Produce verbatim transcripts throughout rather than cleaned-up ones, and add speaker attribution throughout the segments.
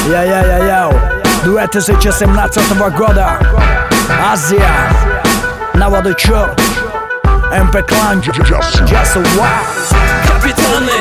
Speaker 1: Я-я-я-яу, две тысячи семнадцатого года, Азия, Новодочур, эм пэ Клан, Just Wow.
Speaker 2: Капитаны,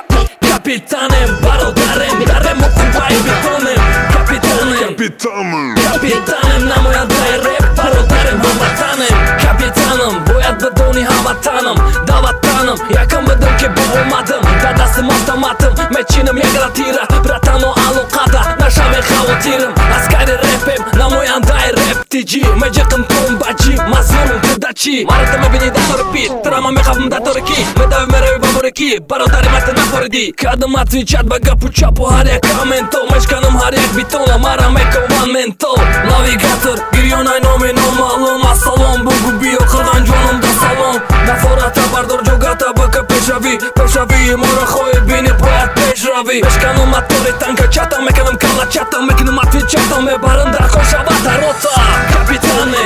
Speaker 2: капитаны, бародарем, дарем окупай бетоnem. Капитаны,
Speaker 3: Капитаны,
Speaker 2: капитаны, нам уядай рэп, бародарем, ватаnem. Капитаным, боят бетони havataным, да ватаным, якын бедім ке болмадым, дадасым автоматым, мечиным я гратира, братано алукада, нашаме хавотирым, аскари рэпем, нам уядай рэп, тиджи, мэджикым томбаджи, мазурым тыдачи, маратым эбини да торпи, трамаме хавым да торки, медави мереви бабурики, бародарим аты на форди, кадым отвечат багапу чапу харяк аментол, мечканым харяк бетона, марамеко ван ментол, навигатор, гирионай номи номалым, асалом, бугуби оқыған жонымда салон, на фората бардор жогата бака пешави, пешави, мора хой бини проят пешрави, мечканым атори танка чатам, меканым кала чатам, меканым отвечатам, ме барындар кошавата рота. Капитаны,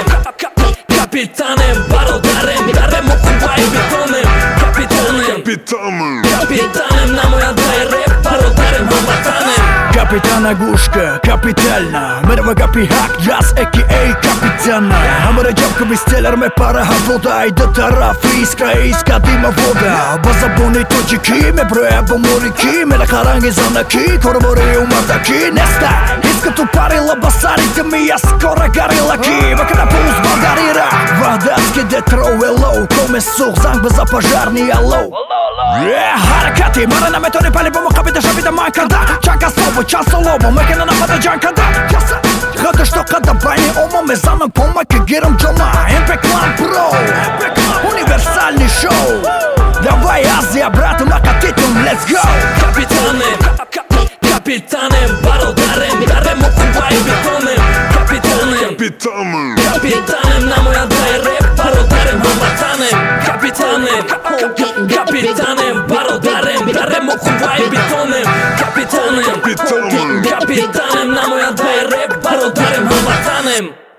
Speaker 2: капитаны, бародарем, дарем окупай бетонем. Капитаны,
Speaker 3: капитаны,
Speaker 2: капитаны, нам уядай рэп, бародарем, ватаnem.
Speaker 1: Капитан Агушка, капитально Мерва капи хак, джаз, а.к.а. капитана Амара джабка бестеллер, ме пара вода И да тараф, иска, иска, дима вода Базабуни тоджики, ме броеба морики Ме на харанги занаки, корабори умардаки Неста, искато парила басарите ми, аз скоро гарилаки Вака на пулс бардарира Вадатски детроуе лоу Коме сух, занг база пожарни алоу Харакати, мара на методи пали бомо хабита шабита майкада Чака соба, часа лоба, мекена напада джанкада Хата що када байни ома, ме зана помаки гирам джома эм пэ Клан Про, универсальный шоу Давай Азия, брат, макатитум, let's go.
Speaker 2: Капитаны, капитаны, бародарем, дарем окупай бетонем. Капитаны,
Speaker 3: капитаны,
Speaker 2: капитаны, нам уядай рэп, бародарем, ватаnem. Капитаны, капитаны, бародарем, дарем окупай бетонем. Капитаны,
Speaker 3: капитаны,
Speaker 2: капитаны, нам уядай рэп, бародарем, ватаnem.